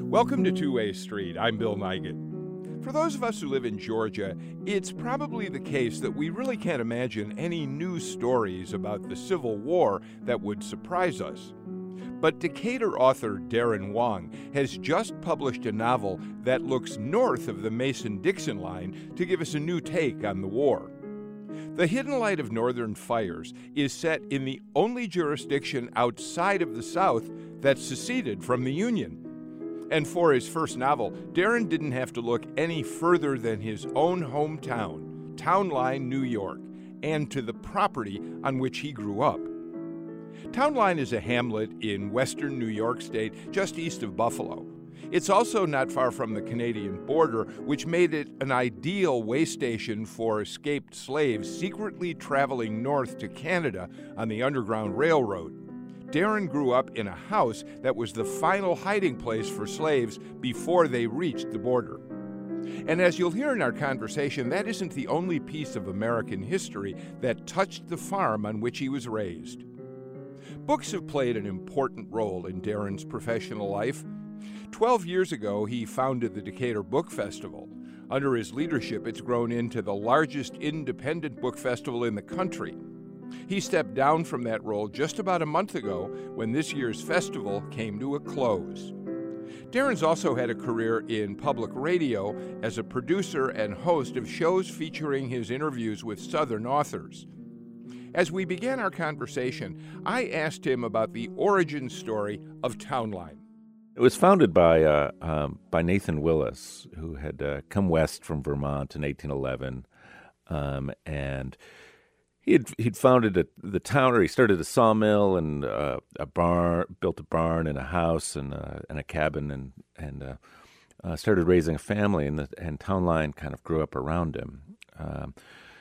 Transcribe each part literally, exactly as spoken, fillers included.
Welcome to Two-Way Street. I'm Bill Nigut. For those of us who live in Georgia, it's probably the case that we really can't imagine any news stories about the Civil War that would surprise us. But Decatur author Darren Wong has just published a novel that looks north of the Mason-Dixon line to give us a new take on the war. The Hidden Light of Northern Fires is set in the only jurisdiction outside of the South that seceded from the Union. And for his first novel, Darren didn't have to look any further than his own hometown, Town Line, New York, and to the property on which he grew up. Town Line is a hamlet in western New York State, just east of Buffalo. It's also not far from the Canadian border, which made it an ideal way station for escaped slaves secretly traveling north to Canada on the Underground Railroad. Darren grew up in a house that was the final hiding place for slaves before they reached the border. And as you'll hear in our conversation, that isn't the only piece of American history that touched the farm on which he was raised. Books have played an important role in Darren's professional life. Twelve years ago, he founded the Decatur Book Festival. Under his leadership, it's grown into the largest independent book festival in the country. He stepped down from that role just about a month ago when this year's festival came to a close. Darren's also had a career in public radio as a producer and host of shows featuring his interviews with Southern authors. As we began our conversation, I asked him about the origin story of Town Line. It was founded by uh, um, by Nathan Willis, who had uh, come west from Vermont in eighteen eleven, um, and He had he'd founded a, the town, or he started a sawmill and uh, a barn, built a barn and a house and uh, and a cabin, and and uh, uh, started raising a family. And the and Town Line kind of grew up around him. Um,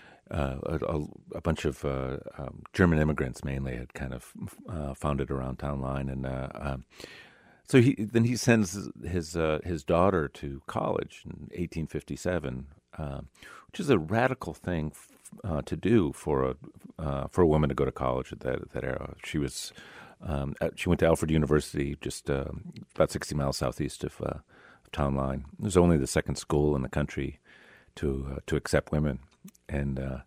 uh, a, a bunch of uh, um, German immigrants mainly had kind of uh, founded around Town Line, and uh, um, so he then he sends his uh, his daughter to college in eighteen fifty-seven, uh, which is a radical thing Uh, to do for a uh, for a woman to go to college at that that era. She was um, at, she went to Alfred University, just uh, about sixty miles southeast of, uh, of Town Line. It was only the second school in the country to uh, to accept women. And uh,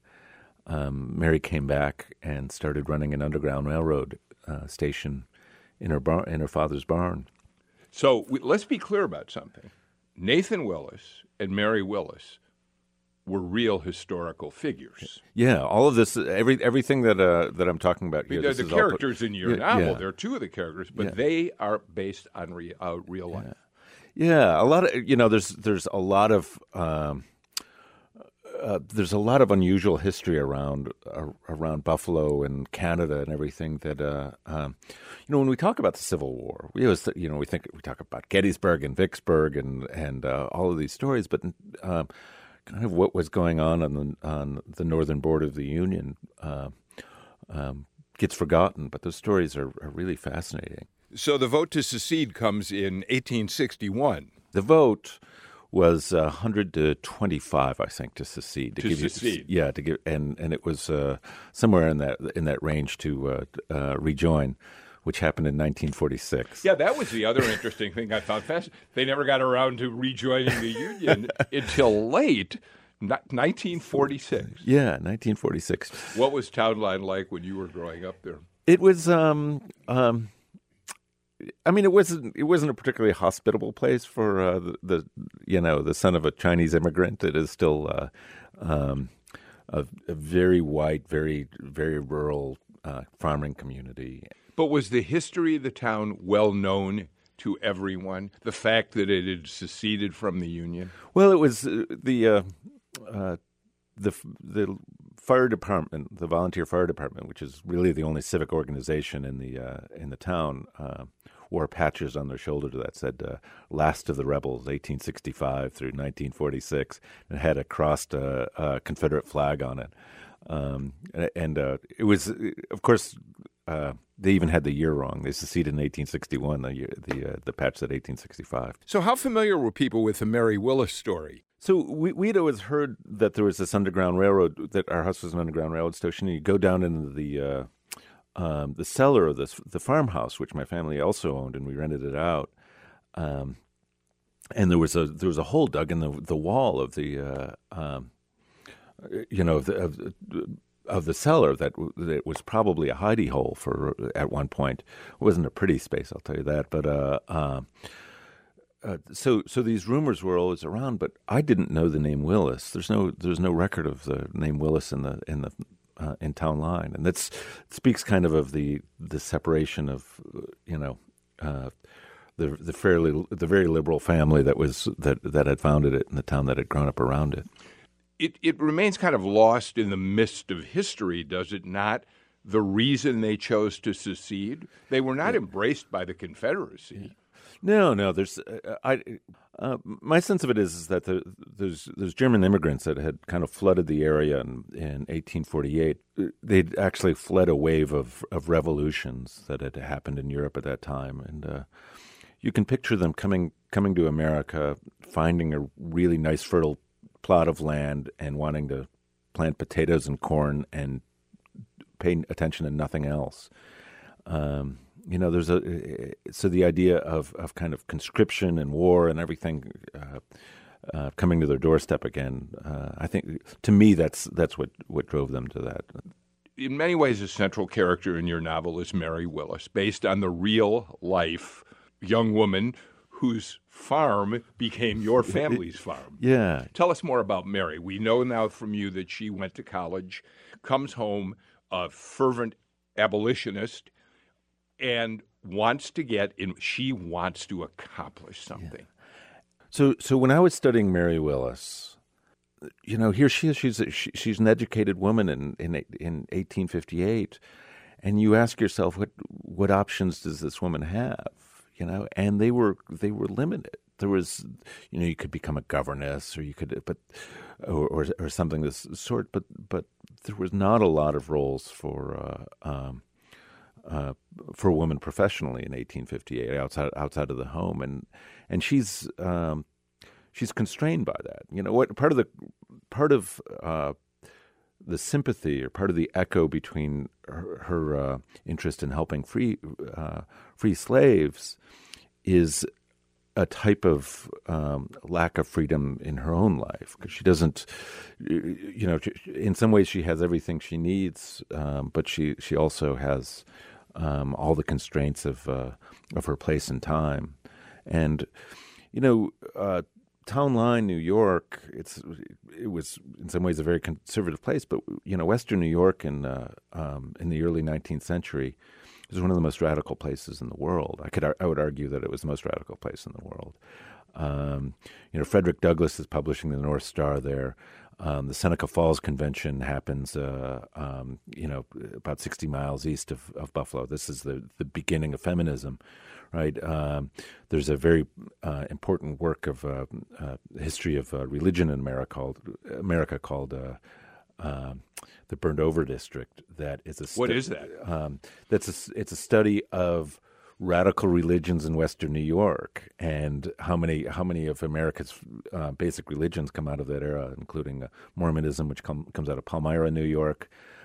um, Mary came back and started running an Underground Railroad uh, station in her bar- in her father's barn. So we, let's be clear about something. Nathan Willis and Mary Willis were real historical figures. Yeah, all of this, every everything that uh, that I'm talking about here. They're this the is characters all, in your yeah, novel. Yeah. There are two of the characters, but yeah. they are based on re, uh, real life. Yeah. yeah, a lot of you know. There's there's a lot of um, uh, there's a lot of unusual history around uh, around Buffalo and Canada and everything that uh, um, you know. When we talk about the Civil War, we always you know we think we talk about Gettysburg and Vicksburg and and uh, all of these stories, but. Um, Kind of what was going on on the on the northern border of the Union uh, um, gets forgotten, but those stories are, are really fascinating. So the vote to secede comes in eighteen sixty-one. The vote was uh, one hundred to twenty-five, I think, to secede. To, to give secede, you, yeah, to give, and and it was uh, somewhere in that in that range to uh, uh, rejoin, which happened in nineteen forty-six. Yeah, that was the other interesting thing I found fascinating. They never got around to rejoining the Union until late, nineteen forty-six. Yeah, nineteen forty-six. What was Town Line like when you were growing up there? It was, um, um, I mean, it wasn't it wasn't a particularly hospitable place for uh, the, the, you know, the son of a Chinese immigrant. It is still uh, um, a, a very white, very, very rural uh, farming community. But was the history of the town well known to everyone? The fact that it had seceded from the Union? Well, it was uh, the uh, uh, the the fire department, the volunteer fire department, which is really the only civic organization in the uh, in the town, uh, wore patches on their shoulder that said uh, "Last of the Rebels, eighteen sixty-five through nineteen forty-six," and had a crossed uh, uh, Confederate flag on it. Um, and uh, it was, of course. Uh, they even had the year wrong. They seceded in eighteen sixty-one. The year, the uh, the patch said eighteen sixty-five. So, how familiar were people with the Mary Willis story? So we, we'd always heard that there was this underground railroad. That our house was an underground railroad station. And you go down into the uh, um, the cellar of this the farmhouse, which my family also owned, and we rented it out. Um, and there was a there was a hole dug in the the wall of the uh, um, you know of the, of, of the cellar that, that was probably a hidey hole for at one point. It wasn't a pretty space, I'll tell you that. But uh, uh, uh, so so these rumors were always around, but I didn't know the name Willis. There's no there's no record of the name Willis in the in the uh, in Town Line, and that speaks kind of of the the separation of you know. Uh, The, the fairly the very liberal family that was that, that had founded it and the town that had grown up around it. It it remains kind of lost in the mist of history, does it not? The reason they chose to secede, they were not yeah. embraced by the Confederacy. Yeah. No, no. There's uh, I uh, my sense of it is, is that the, there's there's German immigrants that had kind of flooded the area in, in eighteen forty-eight. They'd actually fled a wave of of revolutions that had happened in Europe at that time, and. Uh, You can picture them coming coming to America, finding a really nice fertile plot of land and wanting to plant potatoes and corn and pay attention to nothing else. Um, you know, there's a so the idea of, of kind of conscription and war and everything uh, uh, coming to their doorstep again. Uh, I think to me that's that's what, what drove them to that. In many ways, a central character in your novel is Mary Willis, based on the real life young woman whose farm became your family's farm. Yeah. Tell us more about Mary. We know now from you that she went to college, comes home a fervent abolitionist, and wants to get in. She wants to accomplish something. Yeah. So, so when I was studying Mary Willis, you know, here she is. She's a, she, she's an educated woman in in in eighteen fifty-eight, and you ask yourself, what what options does this woman have? You know, and they were they were limited. There was, you know, you could become a governess, or you could, but, or or, or something of this sort. But but there was not a lot of roles for uh, um, uh, for a woman professionally in eighteen fifty-eight outside outside of the home, and and she's um, she's constrained by that. You know, what part of the part of uh, the sympathy or part of the echo between her, her uh, interest in helping free uh, free slaves is a type of um, lack of freedom in her own life, because she doesn't, you know, in some ways she has everything she needs, um, but she she also has um, all the constraints of uh, of her place and time, and you know. Uh, Town Line, New York, it's it was in some ways a very conservative place, but you know, Western New York in uh, um, in the early nineteenth century was one of the most radical places in the world. I could I would argue that it was the most radical place in the world. Um, you know, Frederick Douglass is publishing the North Star there. Um, the Seneca Falls Convention happens, uh, um, you know, about sixty miles east of, of Buffalo. This is the, the beginning of feminism, right? Um, there's a very uh, important work of uh, uh, history of uh, religion in America called America called uh, uh, the Burned Over District. That is a stu- what is that? Um, that's a, it's a study of radical religions in Western New York, and how many how many of America's uh, basic religions come out of that era, including uh, Mormonism, which com- comes out of Palmyra, New York,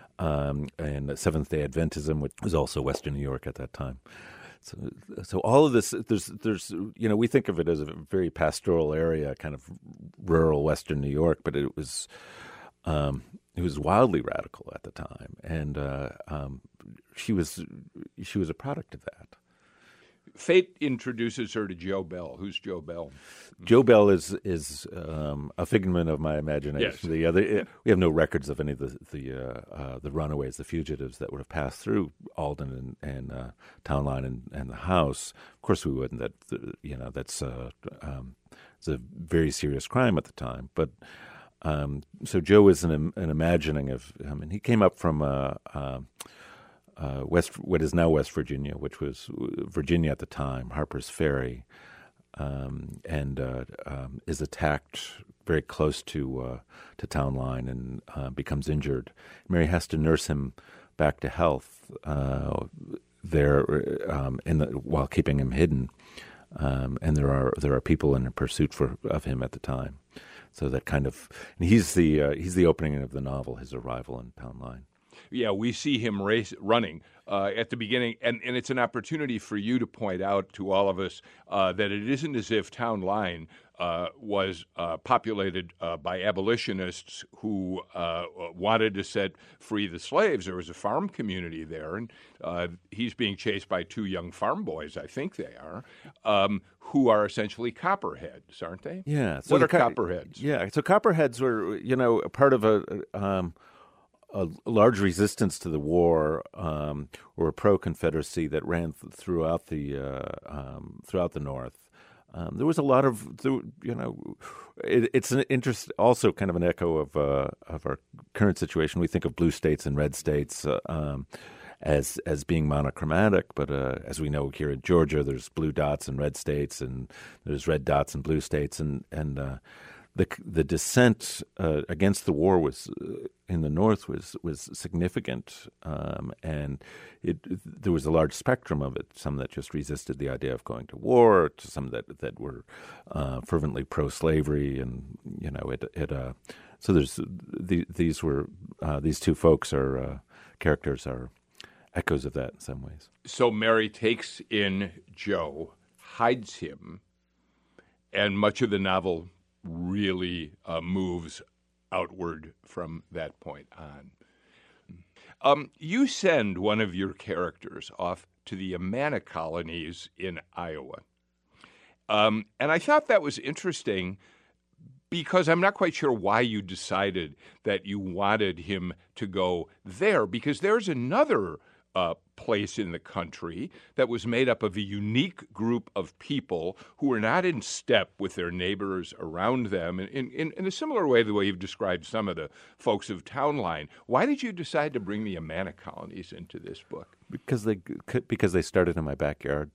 um, and Seventh-day Adventism, which was also Western New York at that time. So, so all of this, there's, there's, you know, we think of it as a very pastoral area, kind of rural Western New York, but it was, um, it was wildly radical at the time, and uh, um, she was, she was a product of that. Fate introduces her to Joe Bell. Who's Joe Bell? Joe Bell is is um, a figment of my imagination. Yes. The other, we have no records of any of the the, uh, uh, the runaways, the fugitives that would have passed through Alden and, and uh, Town Line and, and the house. Of course, we wouldn't. That you know, that's uh, um, it's a very serious crime at the time. But um, so Joe is an an imagining of him, and he came up from. Uh, uh, Uh, West, what is now West Virginia, which was Virginia at the time, Harper's Ferry, um, and uh, um, is attacked very close to uh, to Town Line and uh, becomes injured. Mary has to nurse him back to health uh, there, um, in the, while keeping him hidden. Um, and there are there are people in pursuit for of him at the time. So that kind of, and he's the uh, he's the opening of the novel, his arrival in Town Line. Yeah, we see him race running uh, at the beginning, and, and it's an opportunity for you to point out to all of us uh, that it isn't as if Town Line uh, was uh, populated uh, by abolitionists who uh, wanted to set free the slaves. There was a farm community there, and uh, he's being chased by two young farm boys, I think they are, um, who are essentially copperheads, aren't they? Yeah. So what are co- copperheads? Yeah. So copperheads were, you know, part of a um, a large resistance to the war, um, or a pro-Confederacy that ran th- throughout the uh, um, throughout the North. Um, there was a lot of, you know, it, it's an interest, also kind of an echo of uh, of our current situation. We think of blue states and red states uh, um, as as being monochromatic, but uh, as we know here in Georgia, there's blue dots and red states, and there's red dots and blue states, and and uh, the the dissent uh, against the war was uh, in the North was was significant, um, and it, there was a large spectrum of it. Some that just resisted the idea of going to war, to some that that were uh, fervently pro-slavery, and you know it it. Uh, so there's the, these were uh, these two folks are uh, characters are echoes of that in some ways. So Mary takes in Joe, hides him, and much of the novel really uh, moves outward from that point on. Um, you send one of your characters off to the Amana colonies in Iowa. Um, and I thought that was interesting because I'm not quite sure why you decided that you wanted him to go there, because there's another Uh, place in the country that was made up of a unique group of people who were not in step with their neighbors around them, in, in, in a similar way the way you've described some of the folks of Town Line. Why did you decide to bring the Amana colonies into this book? Because they because they started in my backyard.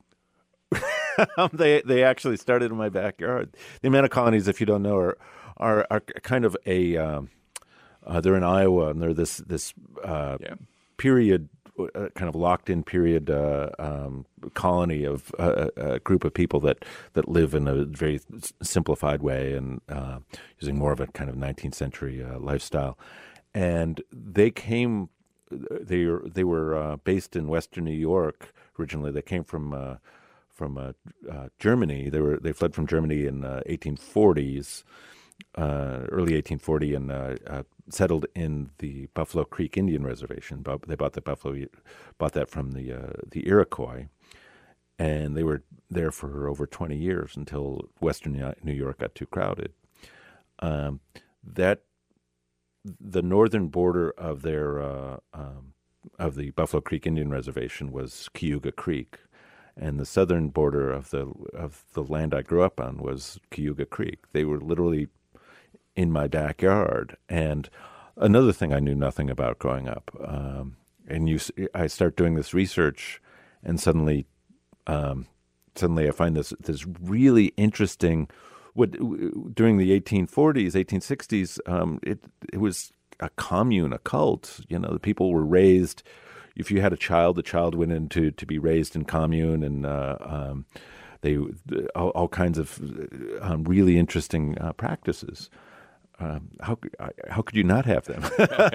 they they actually started in my backyard. The Amana colonies, if you don't know, are are, are kind of a um, uh, they're in Iowa, and they're this this uh, yeah. period. A kind of locked-in period uh, um, colony of uh, a group of people that, that live in a very simplified way and uh, using more of a kind of nineteenth century uh, lifestyle. And they came, they they were uh, based in Western New York originally. They came from uh, from uh, uh, Germany. They were they fled from Germany in uh, eighteen forties, uh, early eighteen forty, and uh, uh, settled in the Buffalo Creek Indian Reservation. They bought the Buffalo, bought that from the uh, the Iroquois, and they were there for over twenty years until Western New York got too crowded. Um, that the northern border of their uh, um, of the Buffalo Creek Indian Reservation was Cayuga Creek, and the southern border of the of the land I grew up on was Cayuga Creek. They were literally in my backyard. And another thing I knew nothing about growing up, um, and you, I start doing this research, and suddenly, um, suddenly I find this this really interesting. What during the eighteen forties, eighteen sixties, um, it it was a commune, a cult. You know, the people were raised. If you had a child, the child went into to be raised in commune, and uh, um, they all, all kinds of um, really interesting uh, practices. Um, how how could you not have them?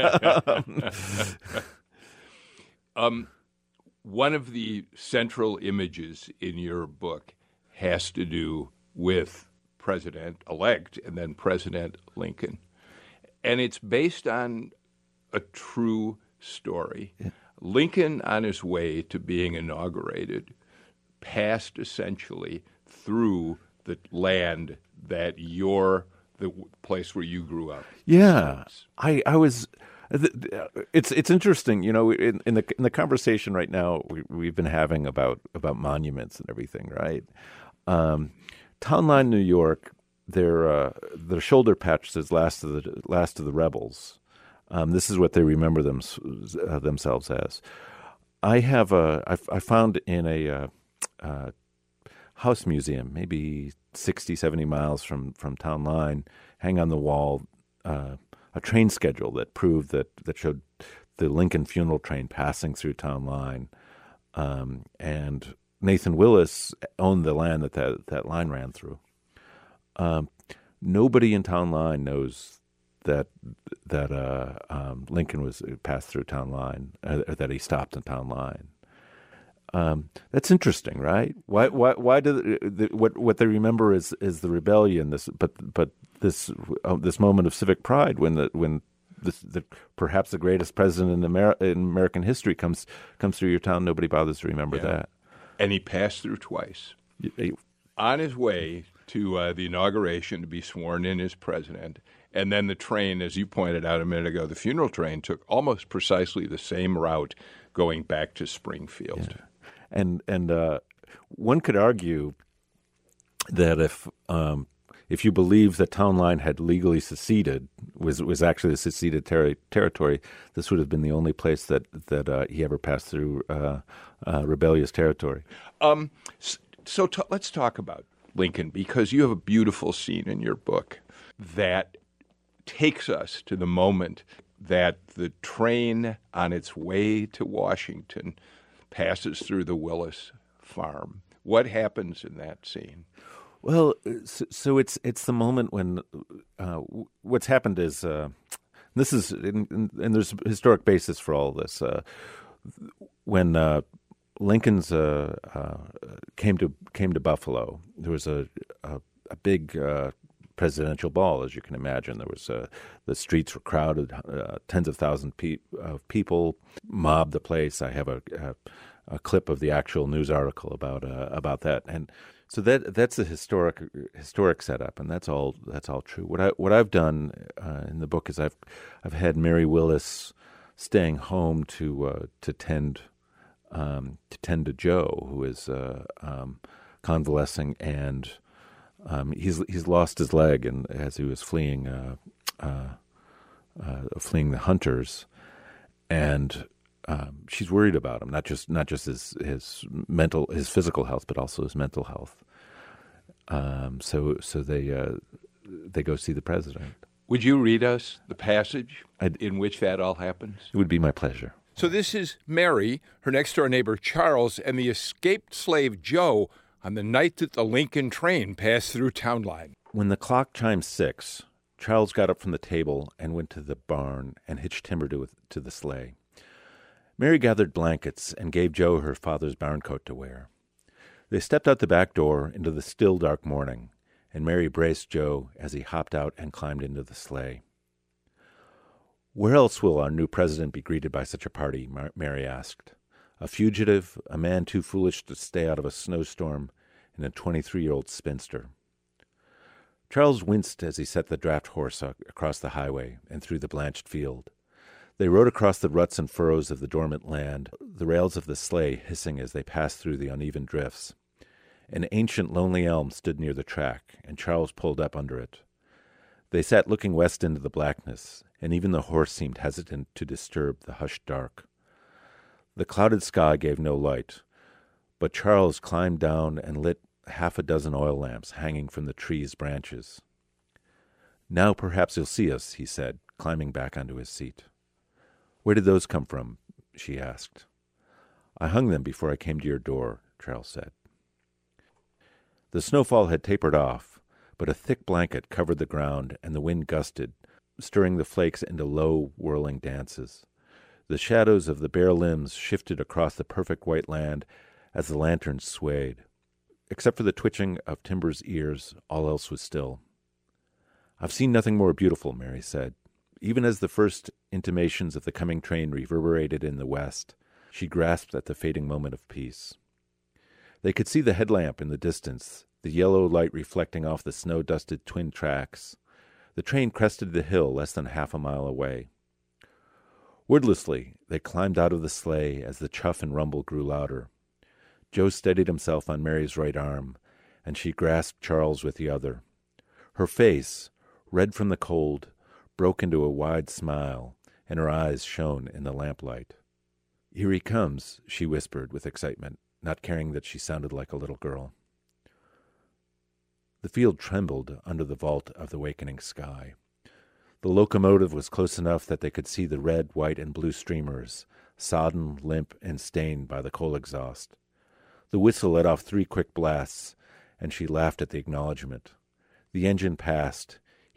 um, one of the central images in your book has to do with President-elect and then President Lincoln, and it's based on a true story. Yeah. Lincoln, on his way to being inaugurated, passed essentially through the land that your the place where you grew up. Yeah, I, I was. It's it's interesting, you know. In, in the in the conversation right now we, we've been having about about monuments and everything, right? Um, Town Line, New York, their uh, their shoulder patch says "last of the last of the rebels." Um, this is what they remember them uh, themselves as. I have a I, I found in a uh, uh, house museum, maybe sixty, seventy miles from, from Town Line, hang on the wall uh, a train schedule that proved that, that showed the Lincoln funeral train passing through Town Line. Um, and Nathan Willis owned the land that that, that line ran through. Um, nobody in Town Line knows that that uh, um, Lincoln was passed through town line, uh, or that he stopped in town line. Um, that's interesting, right? Why? Why? Why do the, what? What they remember is is the rebellion. This, but but this uh, this moment of civic pride when the when this, the perhaps the greatest president in, Amer- in American history comes comes through your town. Nobody bothers to remember yeah. that. And he passed through twice. He, on his way to uh, the inauguration to be sworn in as president. And then the train, as you pointed out a minute ago, the funeral train took almost precisely the same route going back to Springfield. Yeah. And and uh, one could argue that if um, if you believe that Town Line had legally seceded, was was actually a seceded ter- territory, this would have been the only place that, that uh, he ever passed through uh, uh, rebellious territory. Um. So t- let's talk about Lincoln, because you have a beautiful scene in your book that takes us to the moment that the train on its way to Washington passes through the Willis farm. What happens in that scene? Well, so, so it's it's the moment when uh, what's happened is uh, this is and, and there's a historic basis for all of this. Uh, when uh, Lincoln's uh, uh, came to came to Buffalo, there was a a, a big uh, presidential ball, as you can imagine. There was uh, the streets were crowded, uh, tens of thousands pe- of people mobbed the place. I have a, a, a clip of the actual news article about uh, about that, and so that that's a historic historic setup, and that's all that's all true. What I what I've done uh, in the book is I've I've had Mary Willis staying home to uh, to tend. Um, to tend to Joe, who is uh, um, convalescing, and um, he's he's lost his leg, and as he was fleeing uh, uh, uh, fleeing the hunters, and um, she's worried about him, not just not just his his mental his physical health, but also his mental health. Um, so so they uh, they go see the president. Would you read us the passage I'd, in which that all happens? It would be my pleasure. So this is Mary, her next-door neighbor Charles, and the escaped slave Joe on the night that the Lincoln train passed through Town Line. When the clock chimed six, Charles got up from the table and went to the barn and hitched timber to, to the sleigh. Mary gathered blankets and gave Joe her father's barn coat to wear. They stepped out the back door into the still dark morning, and Mary braced Joe as he hopped out and climbed into the sleigh. "Where else will our new president be greeted by such a party?" Mar- Mary asked. "A fugitive, a man too foolish to stay out of a snowstorm, and a twenty-three-year-old spinster." Charles winced as he set the draft horse across the highway and through the blanched field. They rode across the ruts and furrows of the dormant land, the rails of the sleigh hissing as they passed through the uneven drifts. An ancient lonely elm stood near the track, and Charles pulled up under it. They sat looking west into the blackness, and even the horse seemed hesitant to disturb the hushed dark. The clouded sky gave no light, but Charles climbed down and lit half a dozen oil lamps hanging from the tree's branches. "Now perhaps you'll see us," he said, climbing back onto his seat. "Where did those come from?" she asked. "I hung them before I came to your door," Charles said. The snowfall had tapered off, but a thick blanket covered the ground, and the wind gusted, stirring the flakes into low, whirling dances. The shadows of the bare limbs shifted across the perfect white land as the lanterns swayed. Except for the twitching of Timber's ears, all else was still. "I've seen nothing more beautiful," Mary said. Even as the first intimations of the coming train reverberated in the west, she grasped at the fading moment of peace. They could see the headlamp in the distance, the yellow light reflecting off the snow-dusted twin tracks. The train crested the hill less than half a mile away. Wordlessly, they climbed out of the sleigh as the chuff and rumble grew louder. Joe steadied himself on Mary's right arm, and she grasped Charles with the other. Her face, red from the cold, broke into a wide smile, and her eyes shone in the lamplight. "Here he comes," she whispered with excitement, not caring that she sounded like a little girl. The field trembled under the vault of the wakening sky. The locomotive was close enough that they could see the red, white, and blue streamers, sodden, limp, and stained by the coal exhaust. The whistle let off three quick blasts, and she laughed at the acknowledgement. The engine passed,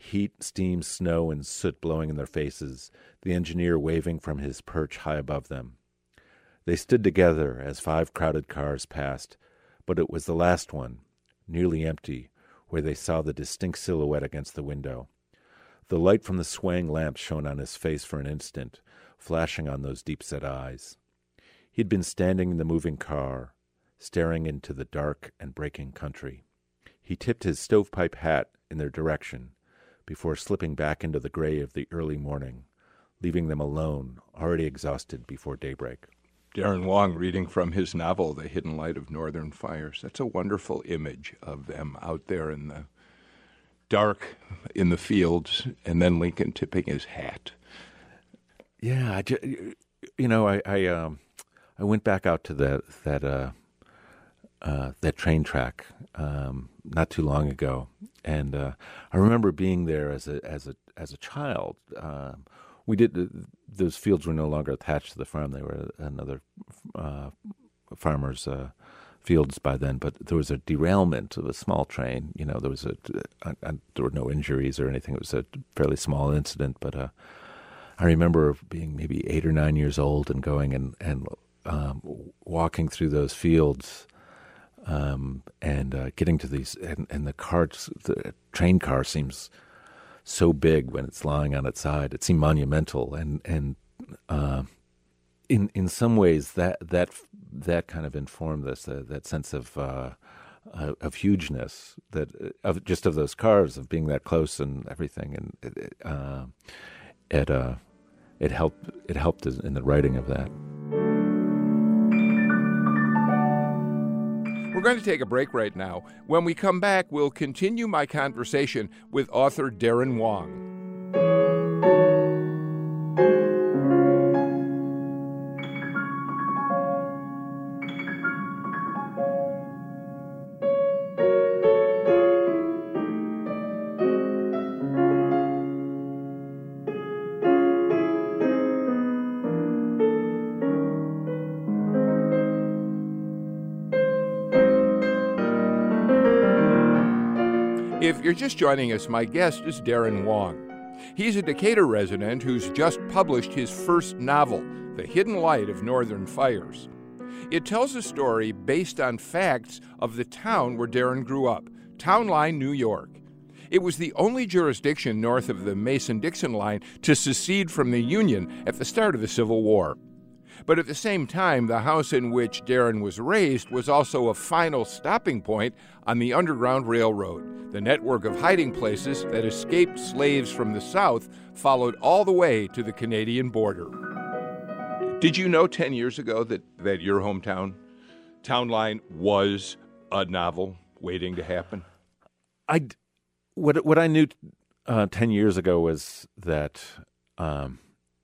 Heat, steam, snow, and soot blowing in their faces, the engineer waving from his perch high above them. They stood together as five crowded cars passed, but it was the last one, nearly empty, where they saw the distinct silhouette against the window. The light from the swaying lamp shone on his face for an instant, flashing on those deep-set eyes. He'd been standing in the moving car, staring into the dark and breaking country. He tipped his stovepipe hat in their direction before slipping back into the gray of the early morning, leaving them alone, already exhausted before daybreak. Darren Wong reading from his novel, The Hidden Light of Northern Fires. That's a wonderful image of them out there in the dark, in the fields, and then Lincoln tipping his hat. Yeah, I just, you know, I I, um, I went back out to that that uh, uh, that train track um, not too long ago, and uh, I remember being there as a as a as a child. Uh, we did those fields were no longer attached to the farm; they were another uh, farmer's uh, fields by then. But there was a derailment of a small train. You know, there was a, a, a there were no injuries or anything. It was a fairly small incident, but. Uh, I remember being maybe eight or nine years old and going and, and um, walking through those fields um, and uh, getting to these, and, and the cars, the train car seems so big when it's lying on its side. It seemed monumental, and and uh, in in some ways that that that kind of informed this, uh, that sense of uh, uh, of hugeness, that of just of those cars, of being that close and everything, and. Uh, It uh, it helped. It helped in the writing of that. We're going to take a break right now. When we come back, we'll continue my conversation with author Darren Wong. If you're just joining us, my guest is Darren Wong. He's a Decatur resident who's just published his first novel, The Hidden Light of Northern Fires. It tells a story based on facts of the town where Darren grew up, Town Line, New York. It was the only jurisdiction north of the Mason-Dixon line to secede from the Union at the start of the Civil War. But at the same time, the house in which Darren was raised was also a final stopping point on the Underground Railroad. The network of hiding places that escaped slaves from the South followed all the way to the Canadian border. Did you know ten years ago that, that your hometown, Town Line, was a novel waiting to happen? I, what, what I knew uh, ten years ago was that um,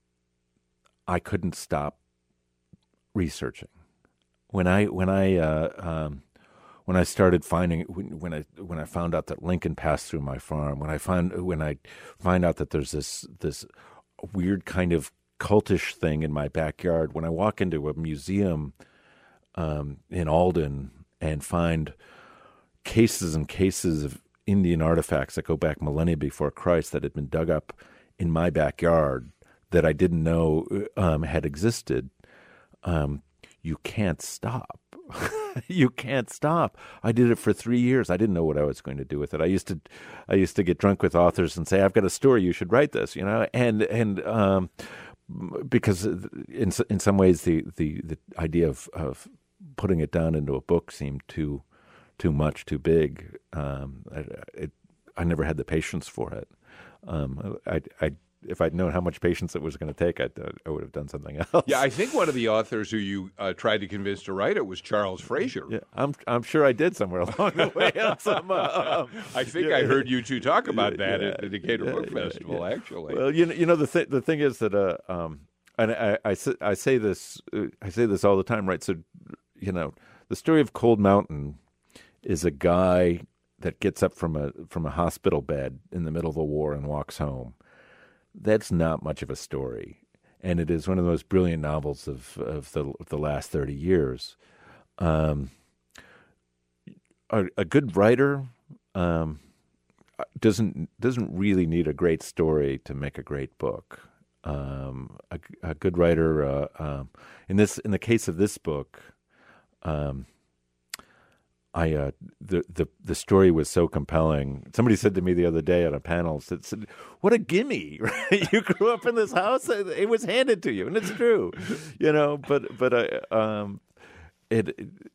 I couldn't stop researching. When I when I uh, um, when I started finding when I when I found out that Lincoln passed through my farm, when I find when I find out that there's this this weird kind of cultish thing in my backyard, when I walk into a museum um, in Alden and find cases and cases of Indian artifacts that go back millennia before Christ that had been dug up in my backyard that I didn't know um, had existed. Um, you can't stop. You can't stop. I did it for three years. I didn't know what I was going to do with it. I used to, I used to get drunk with authors and say, "I've got a story. You should write this." You know, and and um, because in in some ways the, the, the idea of, of putting it down into a book seemed too too much, too big. Um, I, it, I never had the patience for it. Um, I I. If I'd known how much patience it was going to take, I'd, uh, I would have done something else. Yeah, I think one of the authors who you uh, tried to convince to write it was Charles Frazier. Yeah, I'm I'm sure I did somewhere along the way. Some, uh, um, I think yeah, I heard you two talk about that yeah, at the Decatur yeah, Book Festival. Yeah. Actually, well, you know, you know the th- the thing is that, uh, um, and I, I, I say this uh, I say this all the time, right? So, you know, the story of Cold Mountain is a guy that gets up from a from a hospital bed in the middle of the war and walks home. That's not much of a story, and it is one of the most brilliant novels of, of the of the last thirty years. Um, a, a good writer, um, doesn't doesn't really need a great story to make a great book. Um, a, a good writer, uh, um, in this in the case of this book, um, I uh, the the the story was so compelling. Somebody said to me the other day at a panel, said, said "What a gimme! Right? You grew up in this house; it was handed to you, and it's true, you know." But but I um, it.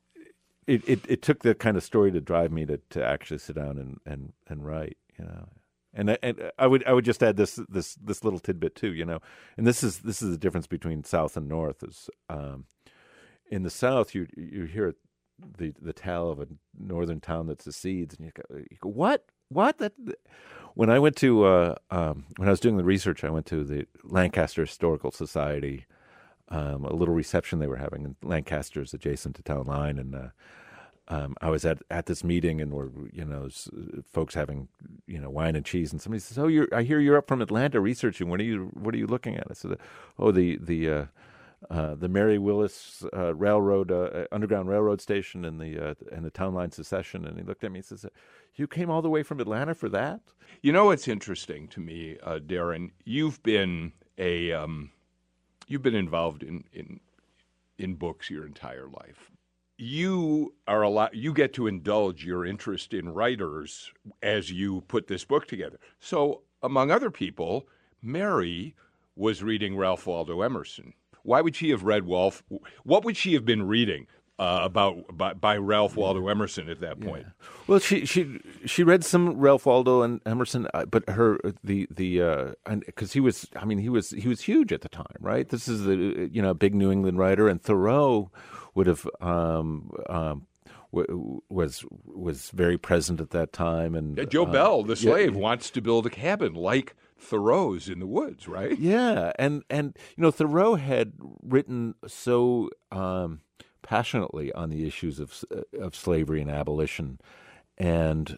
It, it it took that kind of story to drive me to, to actually sit down and, and, and write, you know, and I, and I would I would just add this this this little tidbit too, you know, and this is this is the difference between South and North. Is um, in the South you you hear the the tale of a northern town that secedes, and you go, you go what what that. When I went to uh, um, when I was doing the research, I went to the Lancaster Historical Society. Um, a little reception they were having in Lancaster's adjacent to Town Line, and uh, um, I was at, at this meeting, and we're you know s- folks having you know wine and cheese, and somebody says, "Oh, you're I hear you're up from Atlanta researching. What are you What are you looking at?" I said, "Oh, the the uh, uh, the Mary Willis uh, Railroad uh, Underground Railroad Station and the uh, and the Town Line secession." And he looked at me and says, "You came all the way from Atlanta for that?" You know, it's interesting to me, uh, Darren. You've been a um, You've been involved in, in in books your entire life. You are a lot. You get to indulge your interest in writers as you put this book together. So, among other people, Mary was reading Ralph Waldo Emerson. Why would she have read Ralph? What would she have been reading uh, about by, by Ralph Waldo Emerson at that point? Yeah. Well, she she she read some Ralph Waldo and Emerson, uh, but her the the uh, because he was I mean he was he was huge at the time, right? This is the you know big New England writer, and Thoreau would have um, um, w- was was very present at that time, and Yeah, Joe uh, Bell, the slave, yeah, wants to build a cabin like Thoreau's in the woods, right? yeah, and and you know Thoreau had written so. Um, passionately on the issues of of slavery and abolition, and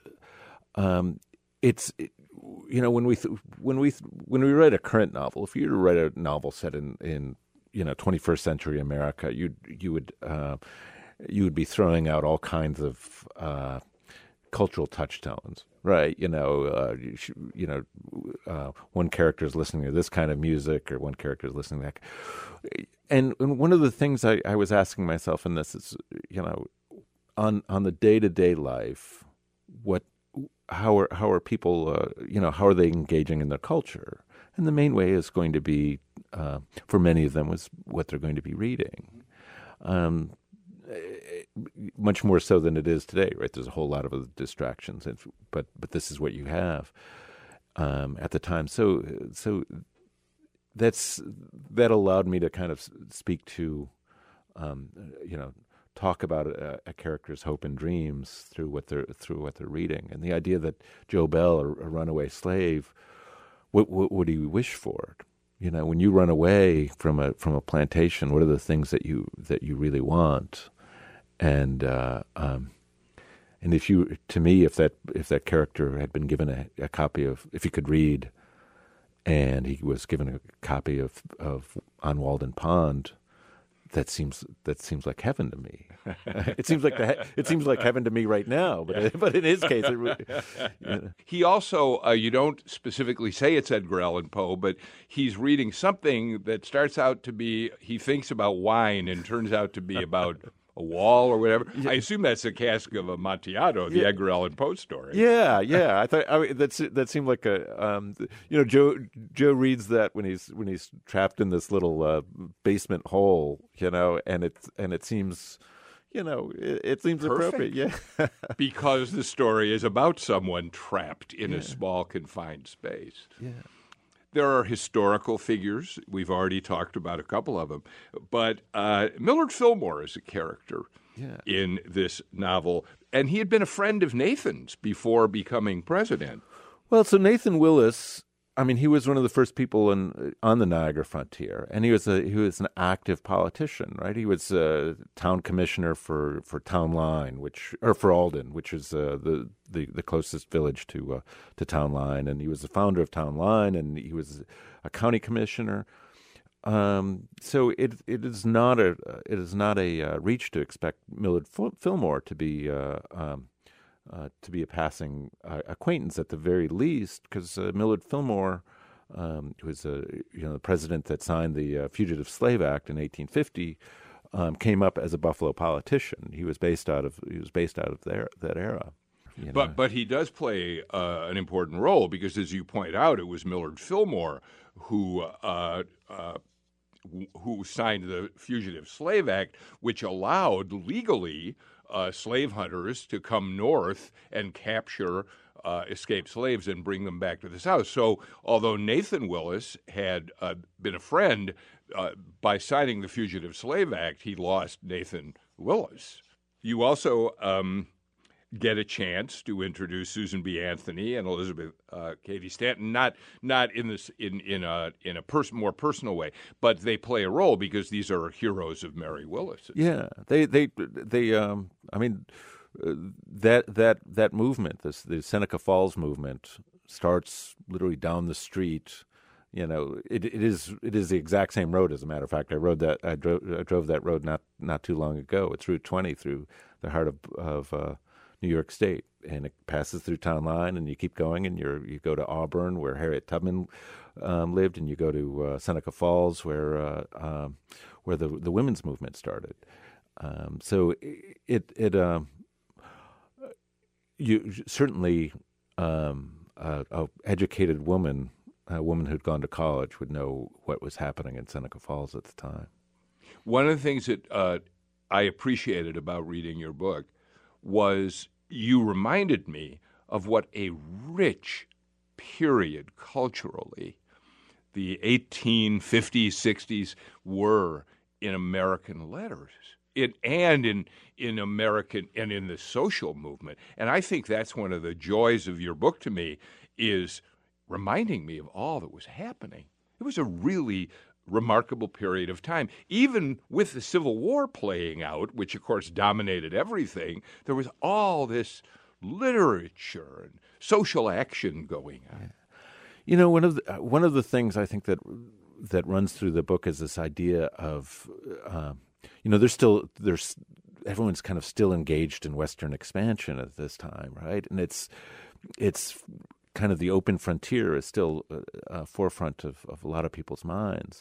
um, it's you know when we th- when we th- when we write a current novel, if you were to write a novel set in, in you know twenty-first century America, you you would uh, you would be throwing out all kinds of uh, cultural touchstones, right? You know, uh, you, sh- you know, uh, one character is listening to this kind of music, or one character is listening to that. And, and one of the things I, I was asking myself in this is, you know, on on the day to day life, what, how are how are people, uh, you know, how are they engaging in their culture? And the main way is going to be, uh, for many of them, was what they're going to be reading. Um, much more so than it is today, right? There's a whole lot of other distractions, but but this is what you have um, at the time. So so. That's that allowed me to kind of speak to, um, you know, talk about a, a character's hope and dreams through what they're through what they're reading, and the idea that Joe Bell, a, a runaway slave, what, what would he wish for? You know, when you run away from a from a plantation, what are the things that you that you really want? And uh, um, and if you, to me, if that if that character had been given a, a copy of, if he could read, and he was given a copy of, of On Walden Pond, that seems that seems like heaven to me. It seems like the, it seems like heaven to me right now. But yeah. but in his case, it really, you know. He also uh, you don't specifically say it's Edgar Allan Poe, but he's reading something that starts out to be he thinks about wine and turns out to be about a wall or whatever. Yeah. I assume that's the Cask of Amontillado, the yeah. Edgar Allan Poe story. Yeah, yeah. I thought I mean, that's that seemed like a um, you know Joe Joe reads that when he's when he's trapped in this little uh, basement hole, you know, and it's and it seems. You know, it, it seems Perfect. appropriate, yeah. Because the story is about someone trapped in yeah. a small, confined space. Yeah. There are historical figures. We've already talked about a couple of them. But uh, Millard Fillmore is a character yeah. in this novel. And he had been a friend of Nathan's before becoming president. Well, so Nathan Willis, I mean, he was one of the first people in, on the Niagara frontier, and he was a he was an active politician, right? He was a town commissioner for, for Town Line, which or for Alden, which is uh, the, the the closest village to uh, to Town Line, and he was the founder of Town Line, and he was a county commissioner. Um, so it it is not a it is not a uh, reach to expect Millard Fillmore to be uh, um, uh, to be a passing uh, acquaintance at the very least, because uh, Millard Fillmore, um, who was uh, you know the president that signed the uh, Fugitive Slave Act in eighteen fifty, um, came up as a Buffalo politician. He was based out of he was based out of there that era. You know. But but he does play uh, an important role because, as you point out, it was Millard Fillmore who uh, uh, who signed the Fugitive Slave Act, which allowed legally uh, slave hunters to come north and capture uh, escaped slaves and bring them back to the South. So although Nathan Willis had uh, been a friend, uh, by signing the Fugitive Slave Act, he lost Nathan Willis. You also um, get a chance to introduce Susan B. Anthony and Elizabeth uh, Cady Stanton, not not in this in in a in a pers- more personal way, but they play a role because these are heroes of Mary Willis. Yeah, they they they. Um, I mean, uh, that that that movement, this the Seneca Falls movement, starts literally down the street. You know, it it is it is the exact same road. As a matter of fact, I rode that I drove I drove that road not not too long ago. It's Route twenty through the heart of of uh, New York State, and it passes through town line, and you keep going, and you you go to Auburn, where Harriet Tubman um, lived, and you go to uh, Seneca Falls, where uh, um, where the the women's movement started. Um, so it it um, you certainly um, a, a educated woman, a woman who'd gone to college, would know what was happening in Seneca Falls at the time. One of the things that uh, I appreciated about reading your book was you reminded me of what a rich period culturally the eighteen fifties, sixties were in American letters. It, and in in American and in the social movement. And I think that's one of the joys of your book to me, is reminding me of all that was happening. It was a really remarkable period of time. Even with the Civil War playing out, which of course dominated everything, there was all this literature and social action going on. Yeah. You know, one of the one of the things I think that that runs through the book is this idea of, um, you know, there's still there's everyone's kind of still engaged in Western expansion at this time, right? And it's it's kind of the open frontier is still a, a forefront of, of a lot of people's minds,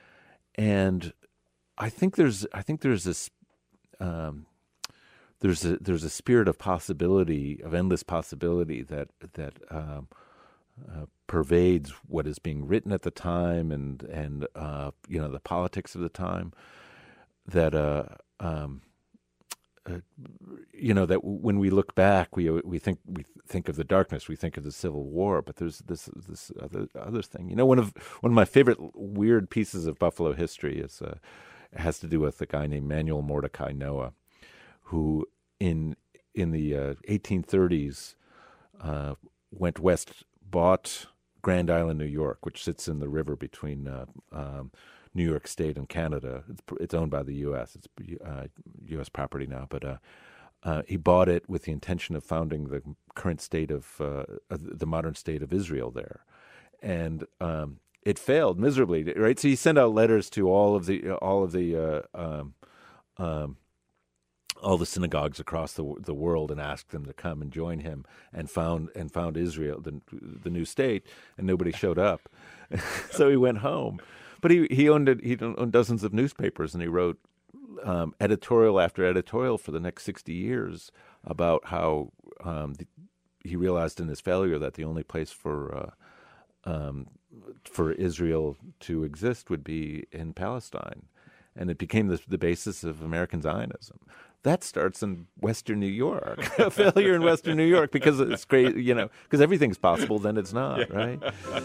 and I think there's I think there's this um, there's a there's a spirit of possibility, of endless possibility that that um, uh, pervades what is being written at the time, and and uh, you know the politics of the time. That uh, um, uh, you know that when we look back, we we think we think of the darkness, we think of the Civil War, but there's this this other other thing. You know, one of one of my favorite weird pieces of Buffalo history is uh, has to do with a guy named Manuel Mordecai Noah, who in in the uh, eighteen thirties uh, went west, bought Grand Island, New York, which sits in the river between uh, um, New York State and Canada. It's, it's owned by the U S It's uh, U S property now, but uh, uh, he bought it with the intention of founding the current state of uh, the modern state of Israel there, and um, it failed miserably. Right, so he sent out letters to all of the all of the uh, um, um, all the synagogues across the the world and asked them to come and join him, and found and found Israel, the the new state, and nobody showed up. So he went home. But he he owned it, he owned dozens of newspapers, and he wrote um, editorial after editorial for the next sixty years about how um, the, he realized in his failure that the only place for uh, um, for Israel to exist would be in Palestine, and it became the, the basis of American Zionism. That starts in Western New York, a failure in Western New York, because it's great, you know, because everything's possible, then it's not, yeah. Right?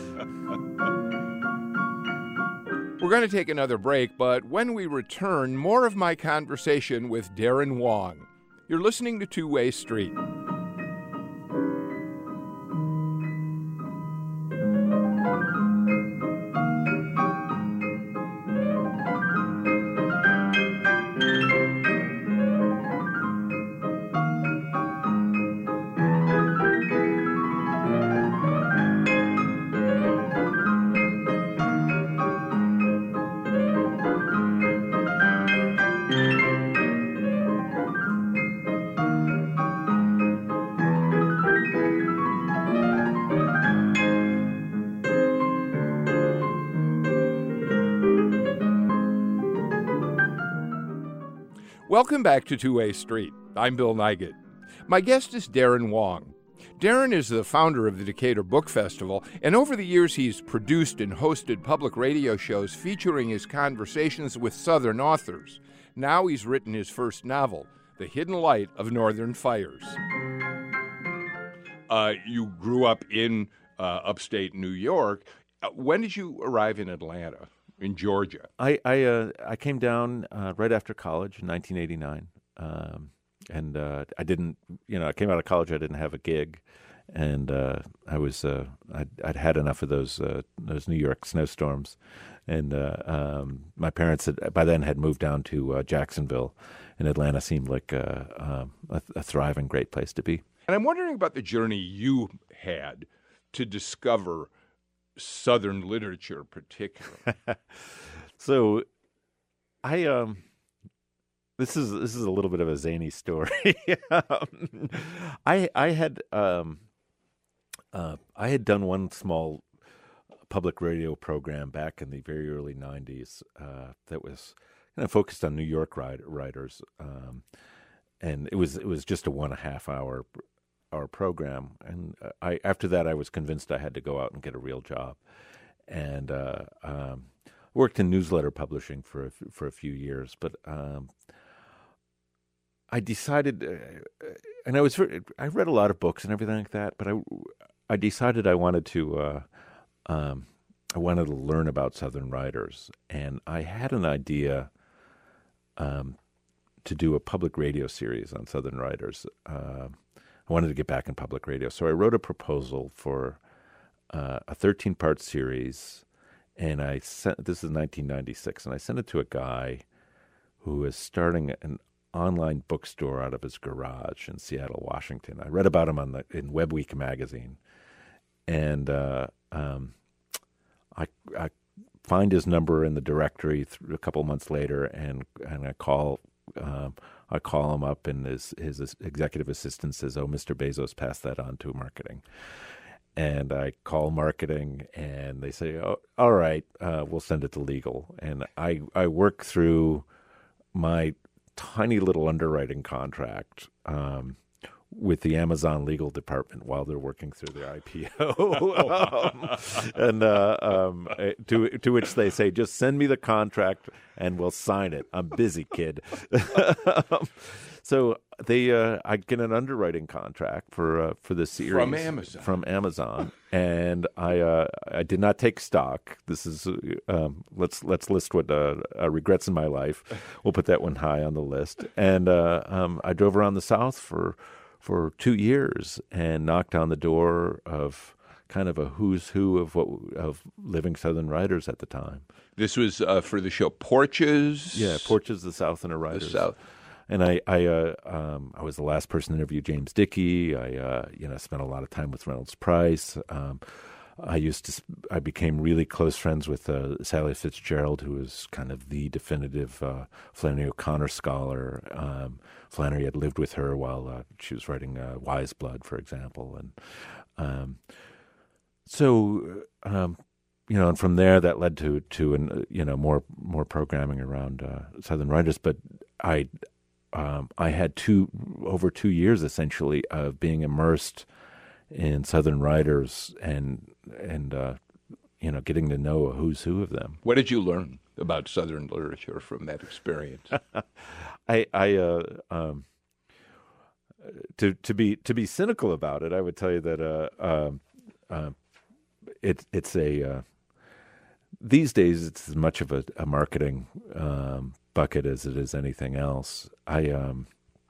We're going to take another break, but when we return, more of my conversation with Darren Wong. You're listening to Two-Way Street. Welcome back to Two-Way Street. I'm Bill Nigut. My guest is Darren Wong. Darren is the founder of the Decatur Book Festival, and over the years he's produced and hosted public radio shows featuring his conversations with Southern authors. Now he's written his first novel, The Hidden Light of Northern Fires. Uh, you grew up in uh, upstate New York. Uh, when did you arrive in Atlanta, in Georgia? I I, uh, I came down uh, right after college in nineteen eighty-nine, um, and uh, I didn't, you know, I came out of college. I didn't have a gig, and uh, I was uh, I'd, I'd had enough of those uh, those New York snowstorms, and uh, um, my parents had, by then had moved down to uh, Jacksonville, and Atlanta seemed like uh, um, a, a thriving, great place to be. And I'm wondering about the journey you had to discover Southern literature, particularly. So, I um, this is this is a little bit of a zany story. um, I I had um, uh, I had done one small public radio program back in the very early nineties uh, that was kind of focused on New York write- writers, um, and it was it was just a one and a half hour. Our program, and I after that I was convinced I had to go out and get a real job, and uh, um, worked in newsletter publishing for a, for a few years. But um, I decided, uh, and I was I read a lot of books and everything like that. But I I decided I wanted to uh, um, I wanted to learn about Southern writers, and I had an idea um, to do a public radio series on Southern writers. Uh, I wanted to get back in public radio. So I wrote a proposal for uh, a thirteen-part series, and I sent, this is nineteen ninety-six, and I sent it to a guy who was starting an online bookstore out of his garage in Seattle, Washington. I read about him on the, in Webweek magazine, and uh, um, I, I find his number in the directory th- a couple months later, and, and I call um, I call him up, and his his executive assistant says, "Oh, Mister Bezos passed that on to marketing." And I call marketing, and they say, "Oh, all right, uh, we'll send it to legal." And I I work through my tiny little underwriting contract um, with the Amazon legal department while they're working through their I P O, um, and uh, um, to to which they say, "Just send me the contract and we'll sign it. I'm busy, kid." So they, uh, I get an underwriting contract for uh, for the series from Amazon. From Amazon, and I uh, I did not take stock. This is um, let's let's list what uh, uh, regrets in my life. We'll put that one high on the list. And uh, um, I drove around the South for. for two years and knocked on the door of kind of a who's who of what of living Southern writers at the time. This was uh, for the show Porches? Yeah, Porches, the South and the Writers. The South. And I I, uh, um, I was the last person to interview James Dickey. I uh, you know spent a lot of time with Reynolds Price. Um, I used to. I became really close friends with uh, Sally Fitzgerald, who was kind of the definitive uh, Flannery O'Connor scholar. Um, Flannery had lived with her while uh, she was writing uh, Wise Blood, for example, and um, so um, you know, and from there that led to to an, you know more more programming around uh, Southern writers. But I um, I had two over two years essentially of being immersed in Southern writers and and uh, you know getting to know a who's who of them. What did you learn about Southern literature from that experience? I I uh, um, to to be to be cynical about it, I would tell you that uh, uh, uh, it it's a uh, these days it's as much of a, a marketing um, bucket as it is anything else. I um,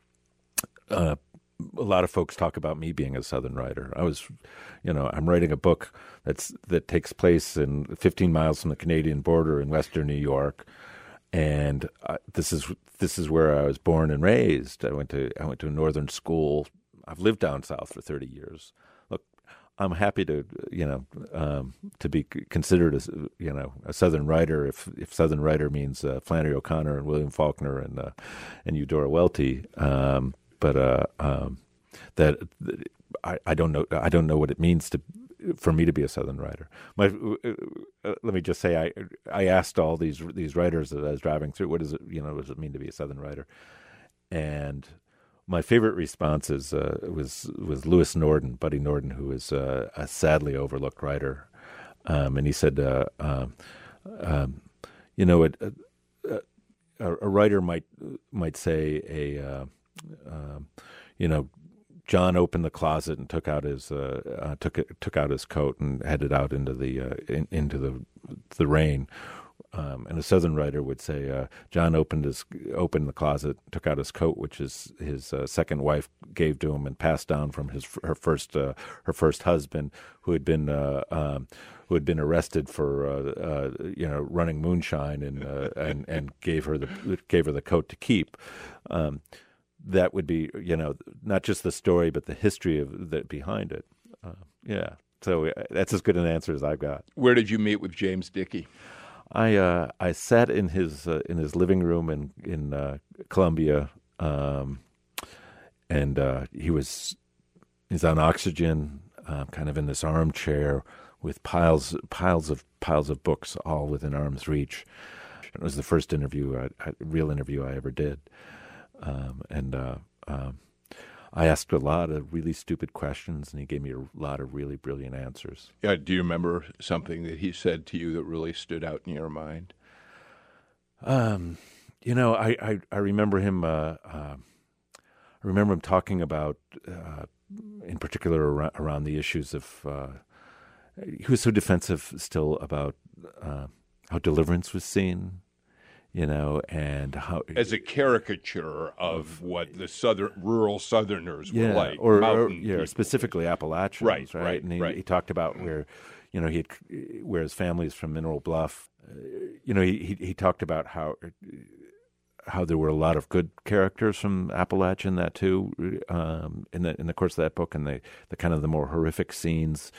uh, a lot of folks talk about me being a Southern writer. I was, you know, I'm writing a book that's that takes place in fifteen miles from the Canadian border in Western New York, and uh, this is this is where I was born and raised. I went to I went to a northern school. I've lived down south for thirty years. Look, I'm happy to you know um, to be considered as you know a Southern writer if if Southern writer means uh, Flannery O'Connor and William Faulkner and uh, and Eudora Welty. Um, But uh, um, that I, I don't know. I don't know what it means to for me to be a Southern writer. My, uh, let me just say, I I asked all these these writers that I was driving through, what does it you know what does it mean to be a Southern writer? and my favorite response is, uh, was was Lewis Norden, Buddy Norden, who is uh, a sadly overlooked writer, um, and he said, uh, uh, um, you know, a, a, a writer might might say a, uh, uh, you know, John opened the closet and took out his uh, uh, took took out his coat and headed out into the uh, in, into the the rain. Um, and a Southern writer would say, uh, John opened his opened the closet, took out his coat, which his his uh, second wife gave to him and passed down from his her first uh, her first husband, who had been uh, um, who had been arrested for uh, uh, you know running moonshine and uh, and and gave her the gave her the coat to keep. Um, that would be you know not just the story, but the history of that behind it. Uh, yeah, so uh, that's as good an answer as I've got. Where did you meet with James Dickey? I uh, I sat in his uh, in his living room in in uh, Columbia, um, and uh, he was he's on oxygen, uh, kind of in this armchair with piles piles of piles of books all within arm's reach. It was the first interview, I, I, real interview I ever did, um, and uh, um, I asked a lot of really stupid questions, and he gave me a lot of really brilliant answers. Yeah, do you remember something that he said to you that really stood out in your mind? Um, you know, I, I, I remember him. Uh, uh, I remember him talking about, uh, in particular, around, around the issues of. Uh, he was so defensive still about uh, how Deliverance was seen. You know, and how as a caricature of what the southern rural Southerners yeah, were like, or, or yeah, specifically Appalachians, right? Right, right and he, right. he talked about where, you know, he had, where his family is from Mineral Bluff. Uh, you know, he, he he talked about how how there were a lot of good characters from Appalachia in that too, um, in the in the course of that book, and the the kind of the more horrific scenes,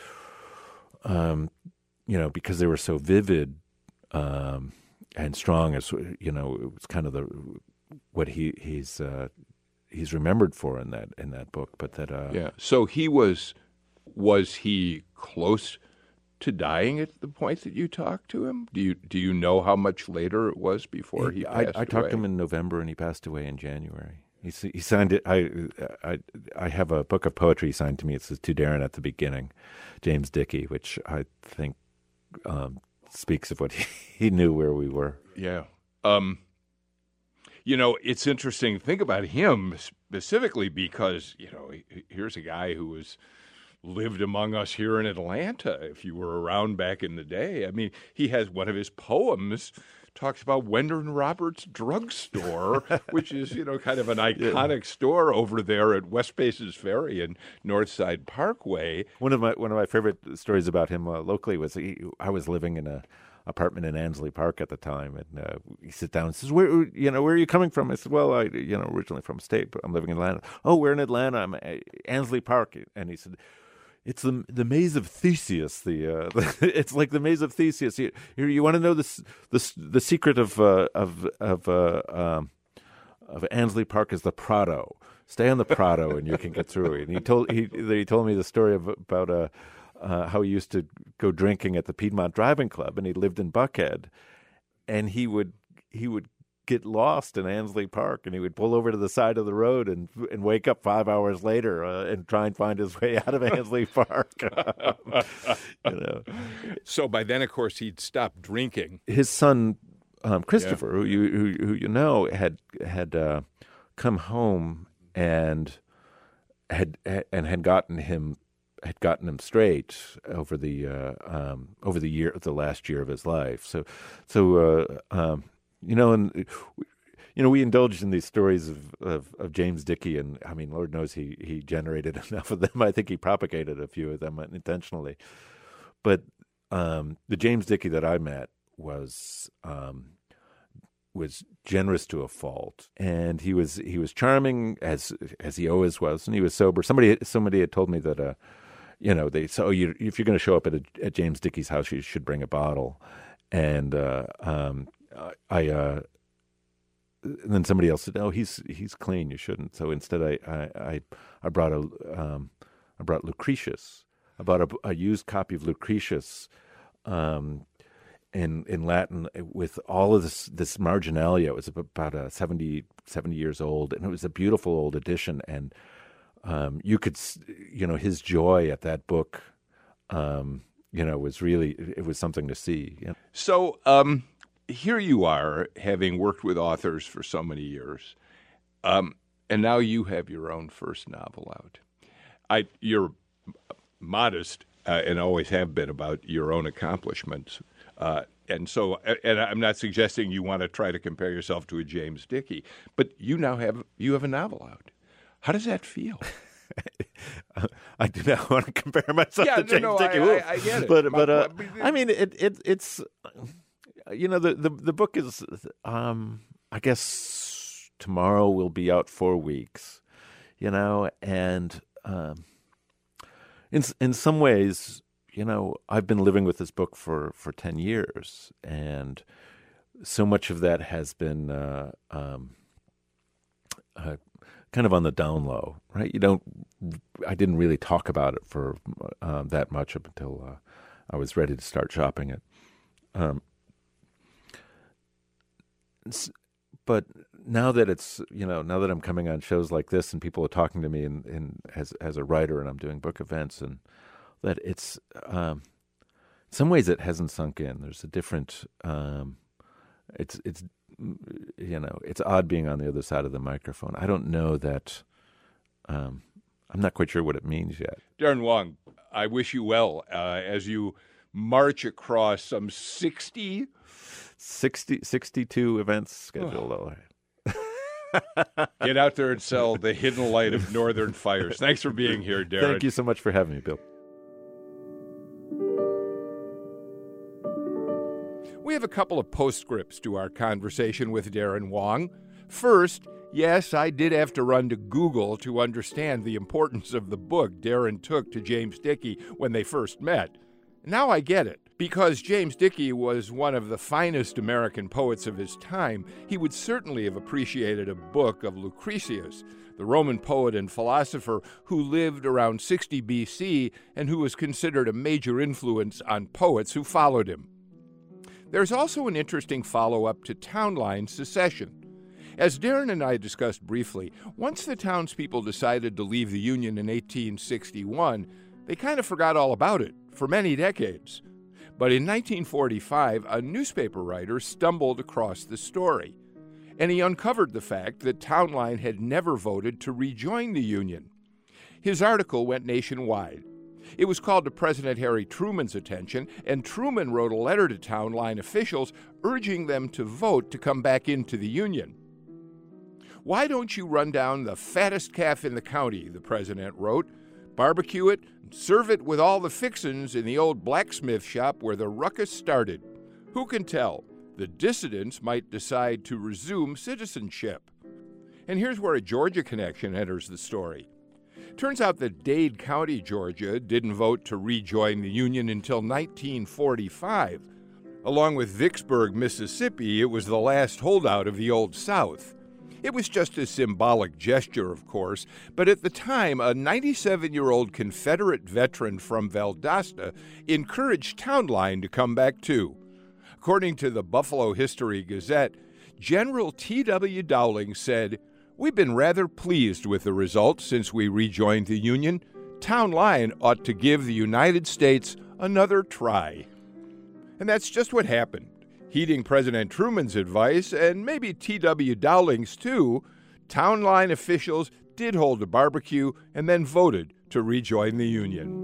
um, you know, because they were so vivid. Um, And strong as you know, it was kind of the what he he's uh, he's remembered for in that in that book. But that uh, yeah. So he was was he close to dying at the point that you talked to him? Do you do you know how much later it was before he, he passed I, I talked away? to him in November, and he passed away in January. He he signed it. I I I have a book of poetry signed to me. It says "To Darren" at the beginning, James Dickey, which I think. Um, speaks of what he, he knew where we were. Yeah. Um, you know, it's interesting to think about him specifically because, you know, here's a guy who was lived among us here in Atlanta, if you were around back in the day. I mean, he has one of his poems talks about Wender and Roberts Drugstore, which is, you know, kind of an iconic yeah. store over there at West Paces Ferry and Northside Parkway. One of my one of my favorite stories about him uh, locally was he, I was living in a apartment in Ansley Park at the time, and uh, he sits down and says, "Where, you know, where are you coming from?" I said, "Well, I, you know, originally from state, but I'm living in Atlanta." "Oh, we're in Atlanta. I'm at Ansley Park," and he said, "It's the the maze of Theseus. The, uh, the it's like the maze of Theseus. You, you want to know the the the secret of uh, of of uh, um, of Ansley Park is the Prado. Stay on the Prado, and you can get through it." And he told he he told me the story of, about uh, uh, how he used to go drinking at the Piedmont Driving Club, and he lived in Buckhead, and he would he would. get lost in Ansley Park, and he would pull over to the side of the road and and wake up five hours later uh, and try and find his way out of Ansley Park. You know. So by then, of course, he'd stopped drinking. His son, um, Christopher, yeah. who you who, who you know, had had uh, come home and had and had gotten him had gotten him straight over the uh, um, over the year the last year of his life. So so. Uh, um, You know, and you know, we indulged in these stories of, of, of James Dickey, and I mean, Lord knows he he generated enough of them. I think he propagated a few of them intentionally. But um, the James Dickey that I met was um, was generous to a fault, and he was he was charming as as he always was, and he was sober. Somebody somebody had told me that, uh, you know, they so you if you're going to show up at a, at James Dickey's house, you should bring a bottle, and. Uh, um, I uh, and then somebody else said, "Oh, he's he's clean. You shouldn't." So instead, I I I brought a um, I brought Lucretius. I bought a, a used copy of Lucretius, um, in in Latin with all of this this marginalia. It was about uh, seventy, seventy years old, and it was a beautiful old edition. And um, you could, you know, his joy at that book, um, you know, was really, it was something to see. You know? So um, here you are, having worked with authors for so many years, um, and now you have your own first novel out. I you're modest uh, and always have been about your own accomplishments. Uh, and so, and I'm not suggesting you want to try to compare yourself to a James Dickey, but you now have you have a novel out. How does that feel? I do not want to compare myself yeah, to no, James no, Dickey, I, I, I get it. but My, but uh, my, I mean, it, it it's you know the, the the book is um, I guess tomorrow will be out four weeks, you know, and um, in in some ways. You know, I've been living with this book for, for ten years, and so much of that has been uh, um, uh, kind of on the down low, right? You don't, I didn't really talk about it for uh, that much up until uh, I was ready to start shopping it. Um, but now that it's, you know, now that I'm coming on shows like this and people are talking to me in, in as as a writer and I'm doing book events and that it's, um, in some ways it hasn't sunk in. There's a different, um, it's, it's, you know, it's odd being on the other side of the microphone. I don't know that, um, I'm not quite sure what it means yet. sixty, sixty-two events scheduled. Oh. Get out there and sell The Hidden Light of Northern Fires. Thanks for being here, Darren. Thank you so much for having me, Bill. We have a couple of postscripts to our conversation with Darren Wong. First, yes, I did have to run to Google to understand the importance of the book Darren took to James Dickey when they first met. Now I get it. Because James Dickey was one of the finest American poets of his time, he would certainly have appreciated a book of Lucretius, the Roman poet and philosopher who lived around sixty B C and who was considered a major influence on poets who followed him. There's also an interesting follow-up to town line secession. As Darren and I discussed briefly, once the townspeople decided to leave the Union in eighteen sixty-one, they kind of forgot all about it for many decades. But in nineteen forty-five, a newspaper writer stumbled across the story, and he uncovered the fact that Town Line had never voted to rejoin the Union. His article went nationwide. It was called to President Harry Truman's attention, and Truman wrote a letter to Town Line officials urging them to vote to come back into the Union. "Why don't you run down the fattest calf in the county," the president wrote, "barbecue it, and serve it with all the fixins in the old blacksmith shop where the ruckus started. Who can tell? The dissidents might decide to resume citizenship." And here's where a Georgia connection enters the story. Turns out that Dade County, Georgia, didn't vote to rejoin the Union until nineteen forty-five. Along with Vicksburg, Mississippi, it was the last holdout of the Old South. It was just a symbolic gesture, of course, but at the time, a ninety-seven-year-old Confederate veteran from Valdosta encouraged Town Line to come back too. According to the Buffalo History Gazette, General T W Dowling said, "We've been rather pleased with the result since we rejoined the Union. Town Line ought to give the United States another try." And that's just what happened. Heeding President Truman's advice, and maybe T W Dowling's too, Town Line officials did hold a barbecue and then voted to rejoin the Union.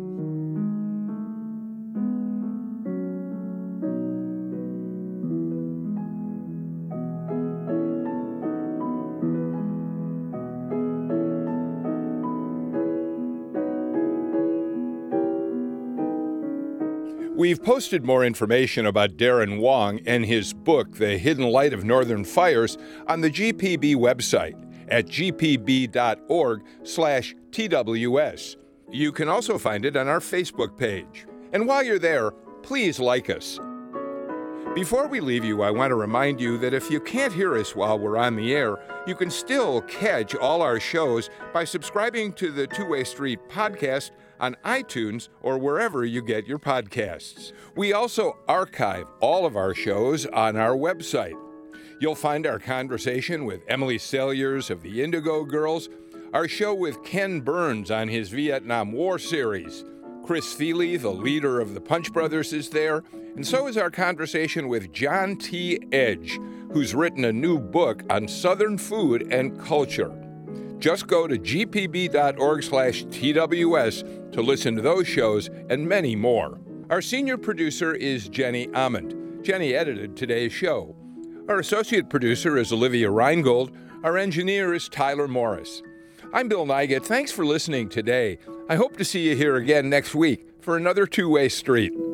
We've posted more information about Darren Wong and his book, The Hidden Light of Northern Fires, on the G P B website at g p b dot org slash T W S. You can also find it on our Facebook page. And while you're there, please like us. Before we leave you, I want to remind you that if you can't hear us while we're on the air, you can still catch all our shows by subscribing to the Two-Way Street podcast on iTunes or wherever you get your podcasts. We also archive all of our shows on our website. You'll find our conversation with Emily Salyers of the Indigo Girls, our show with Ken Burns on his Vietnam War series. Chris Feely, the leader of the Punch Brothers, is there, and so is our conversation with John T. Edge, who's written a new book on Southern food and culture. Just go to g p b dot org slash T W S to listen to those shows and many more. Our senior producer is Jenny Amond. Jenny edited today's show. Our associate producer is Olivia Reingold. Our engineer is Tyler Morris. I'm Bill Nigut. Thanks for listening today. I hope to see you here again next week for another Two-Way Street.